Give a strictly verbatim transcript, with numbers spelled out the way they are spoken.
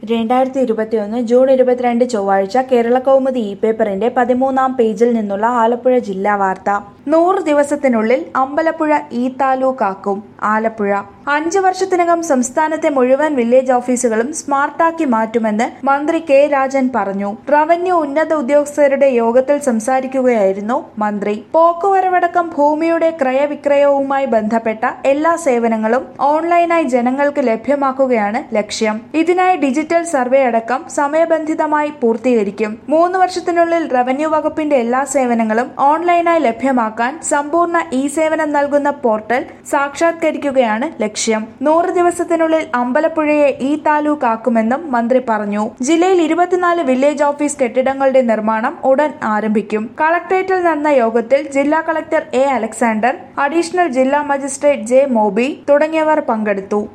രണ്ടായിരത്തി ഇരുപത്തിയൊന്ന് ജൂൺ ഇരുപത്തിരണ്ട് ചൊവ്വാഴ്ച കേരളകൗമുദി ഇ പേപ്പറിന്റെ പതിമൂന്നാം പേജിൽ നിന്നുള്ള ആലപ്പുഴ ജില്ലാ വാർത്ത. നൂറ് ദിവസത്തിനുള്ളിൽ അമ്പലപ്പുഴ ഇ താലൂക്കാക്കും. ആലപ്പുഴ അഞ്ചു വർഷത്തിനകം സംസ്ഥാനത്തെ മുഴുവൻ വില്ലേജ് ഓഫീസുകളും സ്മാർട്ടാക്കി മാറ്റുമെന്ന് മന്ത്രി കെ രാജൻ പറഞ്ഞു. റവന്യൂ ഉന്നത ഉദ്യോഗസ്ഥരുടെ യോഗത്തിൽ സംസാരിക്കുകയായിരുന്നു മന്ത്രി. പോക്കുവരവടക്കം ഭൂമിയുടെ ക്രയവിക്രയവുമായി ബന്ധപ്പെട്ട എല്ലാ സേവനങ്ങളും ഓൺലൈനായി ജനങ്ങൾക്ക് ലഭ്യമാക്കുകയാണ് ലക്ഷ്യം. ഇതിനായി ഡിജിറ്റൽ സർവേ അടക്കം സമയബന്ധിതമായി പൂർത്തീകരിക്കും. മൂന്ന് വർഷത്തിനുള്ളിൽ റവന്യൂ വകുപ്പിന്റെ എല്ലാ സേവനങ്ങളും ഓൺലൈനായി ലഭ്യമാക്കാൻ സമ്പൂർണ്ണ ഇ സേവനം നൽകുന്ന പോർട്ടൽ സാക്ഷാത്കരിക്കുകയാണ് ലക്ഷ്യം. നൂറ് ദിവസത്തിനുള്ളിൽ അമ്പലപ്പുഴയെ ഇ താലൂക്ക് ആക്കുമെന്നും മന്ത്രി പറഞ്ഞു. ജില്ലയിൽ ഇരുപത്തിനാല് വില്ലേജ് ഓഫീസ് കെട്ടിടങ്ങളുടെ നിർമ്മാണം ഉടൻ ആരംഭിക്കും. കളക്ടറേറ്റിൽ നടന്ന യോഗത്തിൽ ജില്ലാ കളക്ടർ എ അലക്സാണ്ടർ, അഡീഷണൽ ജില്ലാ മജിസ്ട്രേറ്റ് ജെ മോബി തുടങ്ങിയവർ പങ്കെടുത്തു.